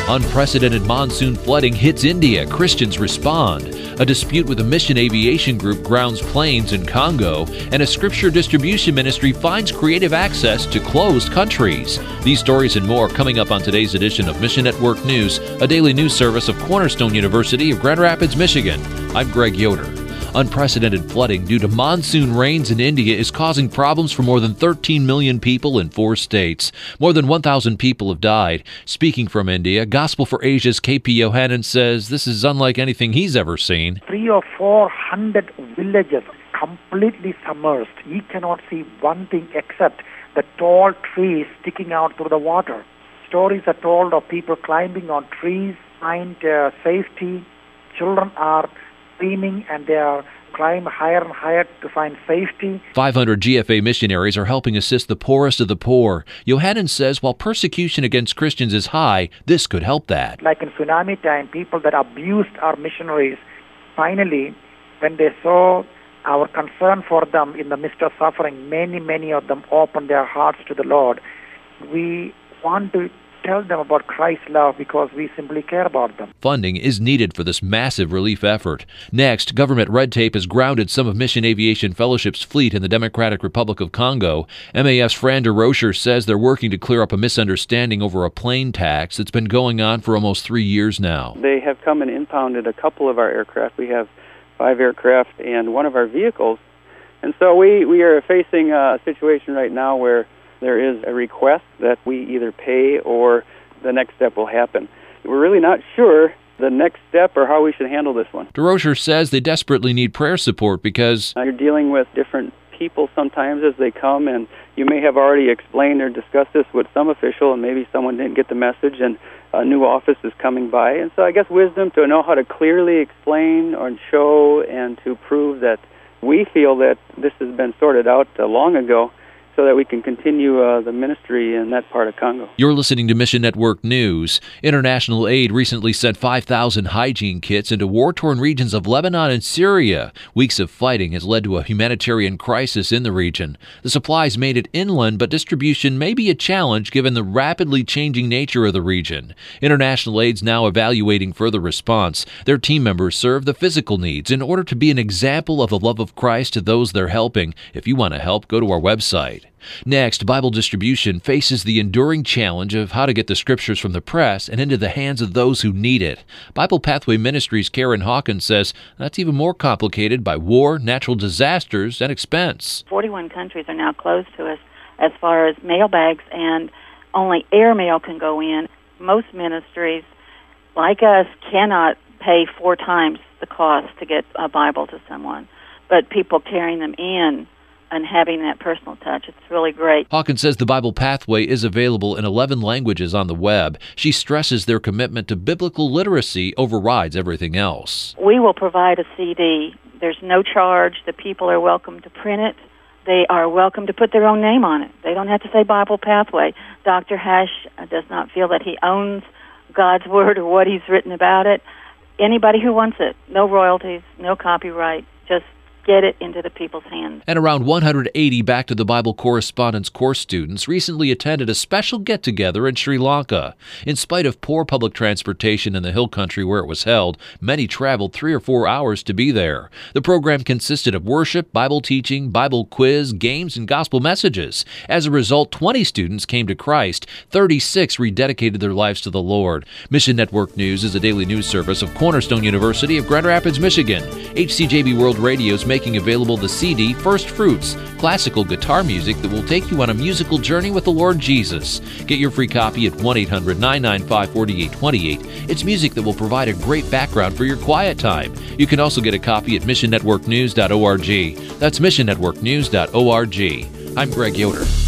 Unprecedented monsoon flooding hits India. Christians respond. A dispute with a mission aviation group grounds planes in Congo. And a scripture distribution ministry finds creative access to closed countries. These stories and more coming up on today's edition of Mission Network News, a daily news service of Cornerstone University of Grand Rapids, Michigan. I'm Greg Yoder. Unprecedented flooding due to monsoon rains in India is causing problems for more than 13 million people in 4 states. More than 1,000 people have died. Speaking from India, Gospel for Asia's KP Yohanan says this is unlike anything he's ever seen. 300 or 400 villages completely submerged. You cannot see one thing except the tall trees sticking out through the water. Stories are told of people climbing on trees, find safety. Children are screaming and they are climbing higher and higher to find safety. 500 GFA missionaries are helping assist the poorest of the poor. Yohanan says while persecution against Christians is high, this could help that. Like in tsunami time, people that abused our missionaries, finally, when they saw our concern for them in the midst of suffering, many of them opened their hearts to the Lord. We want to tell them about Christ's love because we simply care about them. Funding is needed for this massive relief effort. Next, government red tape has grounded some of Mission Aviation Fellowship's fleet in the Democratic Republic of Congo. MAF's Fran DeRocher says they're working to clear up a misunderstanding over a plane tax that's been going on for almost 3 years now. They have come and impounded a couple of our aircraft. We have 5 aircraft and one of our vehicles. And so we are facing a situation right now where there is a request that we either pay or the next step will happen. We're really not sure the next step or how we should handle this one. DeRocher says they desperately need prayer support because you're dealing with different people sometimes as they come, and you may have already explained or discussed this with some official, and maybe someone didn't get the message, and a new office is coming by. And so I guess wisdom to know how to clearly explain or show and to prove that we feel that this has been sorted out long ago, so that we can continue the ministry in that part of Congo. You're listening to Mission Network News. International Aid recently sent 5,000 hygiene kits into war-torn regions of Lebanon and Syria. Weeks of fighting has led to a humanitarian crisis in the region. The supplies made it inland, but distribution may be a challenge given the rapidly changing nature of the region. International Aid's now evaluating further response. Their team members serve the physical needs in order to be an example of the love of Christ to those they're helping. If you want to help, go to our website. Next, Bible distribution faces the enduring challenge of how to get the scriptures from the press and into the hands of those who need it. Bible Pathway Ministries' Karen Hawkins says that's even more complicated by war, natural disasters, and expense. 41 countries are now closed to us as far as mail bags, and only air mail can go in. Most ministries, like us, cannot pay 4 times the cost to get a Bible to someone, but people carrying them in and having that personal touch, it's really great. Hawkins says the Bible Pathway is available in 11 languages on the web. She stresses their commitment to biblical literacy overrides everything else. We will provide a CD. There's no charge. The people are welcome to print it. They are welcome to put their own name on it. They don't have to say Bible Pathway. Dr. Hash does not feel that he owns God's Word or what he's written about it. Anybody who wants it, no royalties, no copyright, just get it into the people's hands. And around 180 Back to the Bible Correspondence course students recently attended a special get-together in Sri Lanka. In spite of poor public transportation in the hill country where it was held, many traveled 3 or 4 hours to be there. The program consisted of worship, Bible teaching, Bible quiz, games, and gospel messages. As a result, 20 students came to Christ. 36 rededicated their lives to the Lord. Mission Network News is a daily news service of Cornerstone University of Grand Rapids, Michigan. HCJB World Radio is making available the CD First Fruits, classical guitar music that will take you on a musical journey with the Lord Jesus. Get your free copy at 1-800-995-4828. It's music that will provide a great background for your quiet time. You can also get a copy at missionnetworknews.org. That's missionnetworknews.org. I'm Greg Yoder.